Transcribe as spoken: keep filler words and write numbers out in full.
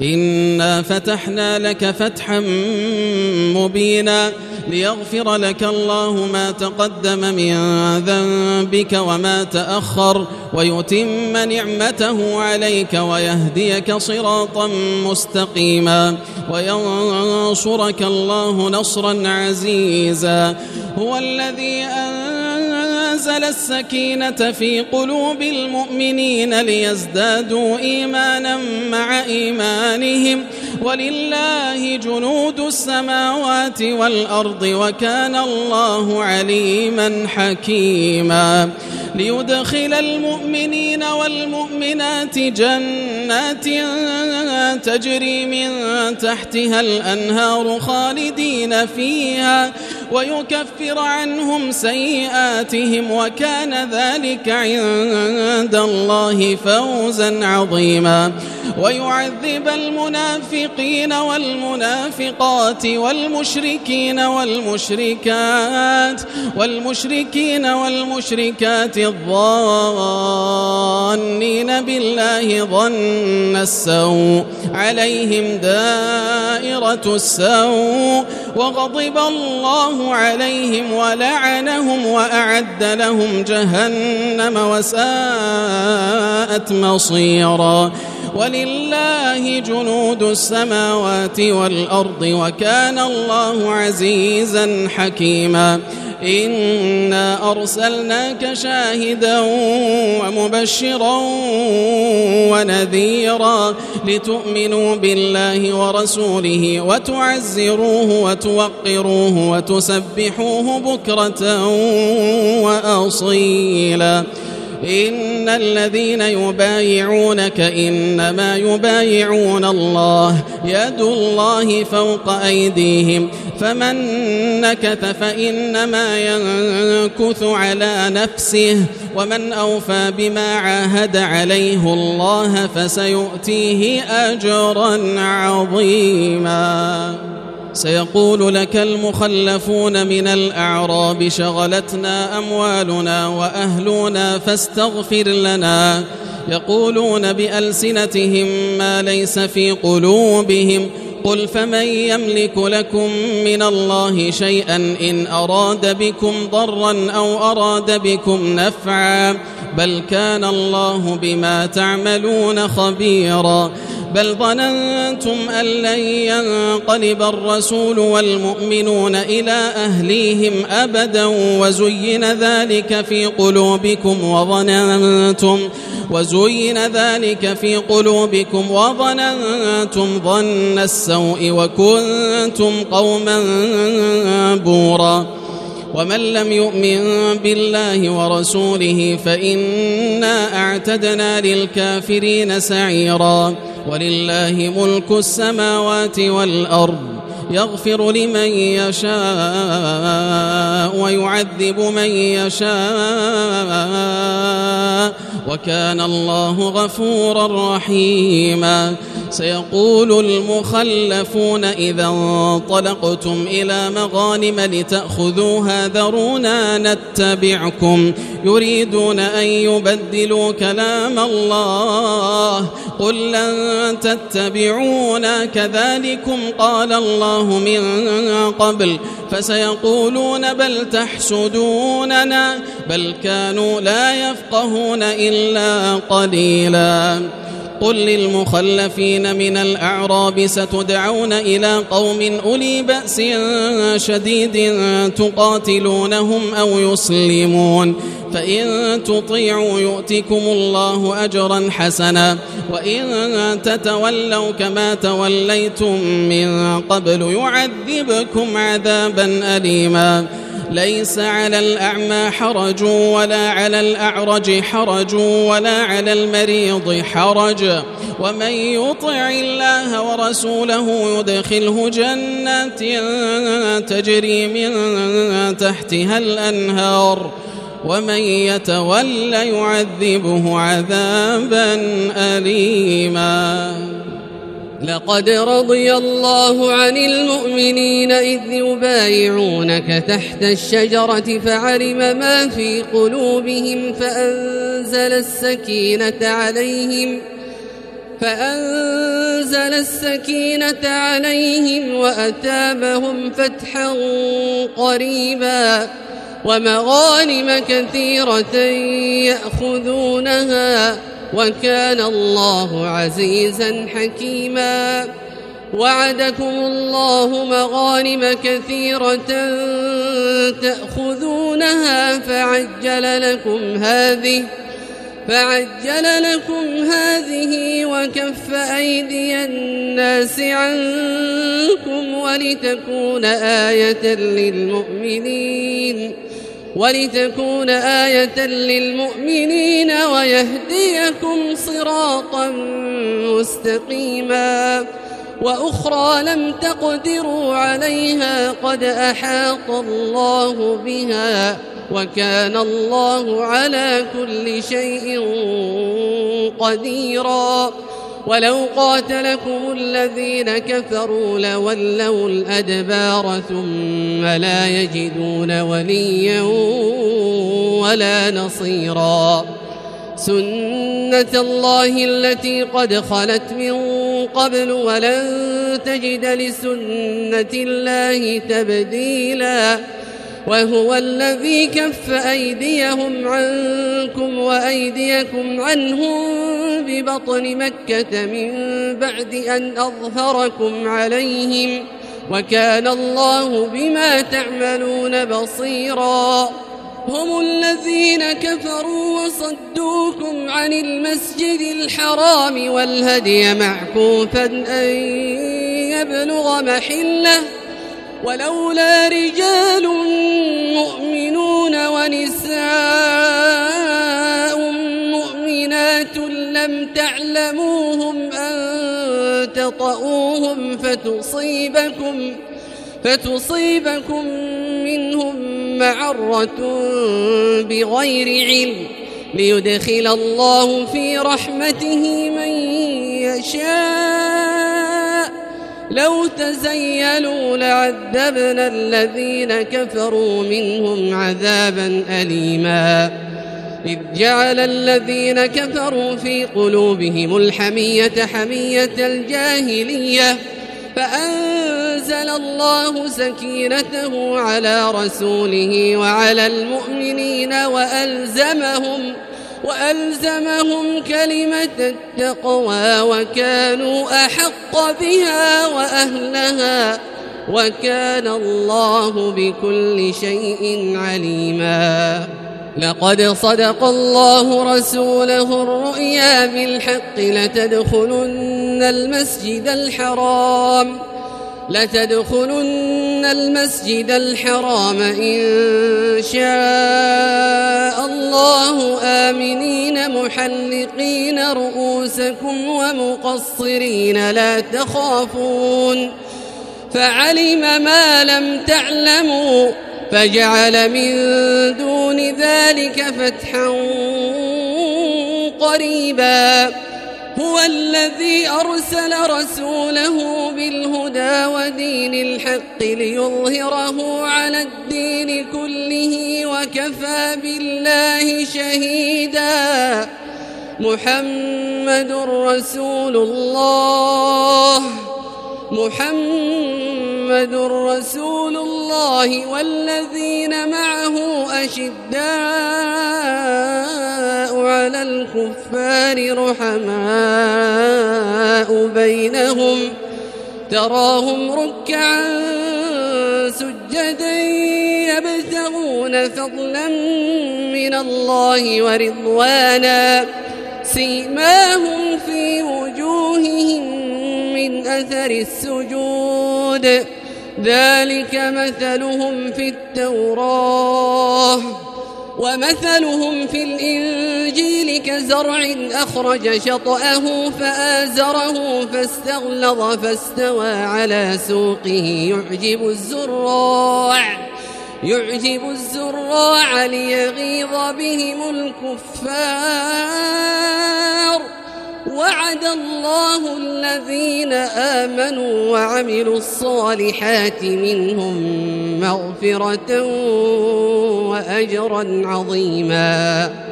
إنا فتحنا لك فتحا مبينا ليغفر لك الله ما تقدم من ذنبك وما تأخر ويتم نعمته عليك ويهديك صراطا مستقيما وينصرك الله نصرا عزيزا. هو الذي أنزل السكينة في قلوب المؤمنين ليزدادوا إيمانا مع إيمانهم ولله جنود السماوات والأرض وكان الله عليما حكيما. ليدخل المؤمنين والمؤمنات جنات تجري من تحتها الأنهار خالدين فيها ويكفر عنهم سيئاتهم وكان ذلك عند الله فوزا عظيما. ويعذب المنافقين والمنافقات والمشركين والمشركات والمشركين والمشركات الظانين بالله ظن السوء عليهم دائرة السوء وغضب الله عليهم ولعنهم وأعد لهم جهنم وساءت مصيرا. ولله جنود السماوات والأرض وكان الله عزيزا حكيما. إنا أرسلناك شاهدا ومبشرا ونذيرا لتؤمنوا بالله ورسوله وتعزروه وتوقروه وتسبحوه بكرة وأصيلا. إن الذين يبايعونك إنما يبايعون الله يد الله فوق أيديهم فمن نكث فإنما ينكث على نفسه ومن أوفى بما عاهد عليه الله فسيؤتيه أجرا عظيما. سيقول لك المخلفون من الأعراب شغلتنا أموالنا وأهلنا فاستغفر لنا يقولون بألسنتهم ما ليس في قلوبهم قل فمن يملك لكم من الله شيئا إن أراد بكم ضرا أو أراد بكم نفعا بل كان الله بما تعملون خبيرا. بل ظننتم أن لن ينقلب الرسول والمؤمنون إلى أهليهم أبدا وزين ذلك في قلوبكم وظننتم وزين ذلك في قلوبكم وظننتم ظن السوء وكنتم قوما بورا. ومن لم يؤمن بالله ورسوله فإنا أعتدنا للكافرين سعيرا. ولله ملك السماوات والأرض يغفر لمن يشاء ويعذب من يشاء وكان الله غفورا رحيما. سيقول المخلفون إذا انطلقتم إلى مغانم لتأخذوها ذرونا نتبعكم يريدون أن يبدلوا كلام الله قل لن تتبعونا كذلكم قال الله من قبل فسيقولون بل تحسدوننا بل كانوا لا يفقهون إلا قليلا. قل للمخلفين من الأعراب ستدعون إلى قوم أولي بأس شديد تقاتلونهم أو يسلمون فإن تطيعوا يؤتكم الله أجرا حسنا وإن تتولوا كما توليتم من قبل يعذبكم عذابا أليما. ليس على الأعمى حرج ولا على الأعرج حرج ولا على المريض حرج ومن يطع الله ورسوله يدخله جنات تجري من تحتها الأنهار ومن يتول يعذبه عذابا أليما. لقد رضي الله عن المؤمنين إذ يبايعونك تحت الشجرة فعلم ما في قلوبهم فأنزل السكينة عليهم فأنزل فأنزل السكينة عليهم وأثابهم فتحا قريبا ومغانم كثيرة يأخذونها وكان الله عزيزا حكيما. وعدكم الله مغانم كثيرة تأخذونها فعجل لكم هذه فعجل لكم هذه وكف أيدي الناس عنكم ولتكون آية للمؤمنين ولتكون آية للمؤمنين ويهديكم صراطا مستقيما. وأخرى لم تقدروا عليها قد أحاط الله بها وكان الله على كل شيء قديرا. ولو قاتلكم الذين كفروا لولوا الأدبار ثم لا يجدون وليا ولا نصيرا. سنة الله التي قد خلت من قبل ولن تجد لسنة الله تبديلا. وهو الذي كف أيديهم عنكم وأيديكم عنهم ببطن مكة من بعد أن أظهركم عليهم وكان الله بما تعملون بصيرا. هم الذين كفروا وصدوكم عن المسجد الحرام والهدي معكوفا أن يبلغ محله ولولا رجال مؤمنون ونساء مؤمنات لم تعلموهم أن تطؤوهم فتصيبكم فتصيبكم منهم معرة بغير علم ليدخل الله في رحمته من يشاء. لو تزيلوا لعذبنا الذين كفروا منهم عذابا أليما. إذ جعل الذين كفروا في قلوبهم الحمية حمية الجاهلية فأنزل الله سكينته على رسوله وعلى المؤمنين وألزمهم وألزمهم كلمة التقوى وكانوا أحق بها وأهلها وكان الله بكل شيء عليما. لقد صدق الله رسوله الرؤيا بالحق لتدخلن المسجد الحرام لتدخلن المسجد الحرام إن شاء الله آمنين محلقين رؤوسكم ومقصرين لا تخافون فعلم ما لم تعلموا فجعل من دون ذلك فتحا قريبا. هو الذي أرسل رسوله بالهدى ودين الحق ليظهره على الدين كله وكفى بالله شهيدا. محمد رسول الله محمد رسول الله والذين معه أشداء على الكفار رحماء بينهم تراهم ركعا سجدا يبتغون فضلا من الله ورضوانا سيماهم في وجوههم من أثر السجود ذلك مثلهم في التوراة ومثلهم في الإنجيل كزرع أخرج شطأه فآزره فاستغلظ فاستوى على سوقه يعجب الزراع يعجب الزراع ليغيظ بهم الكفار. وعد الله الذين آمنوا وعملوا الصالحات منهم مغفرة وأجرا عظيما.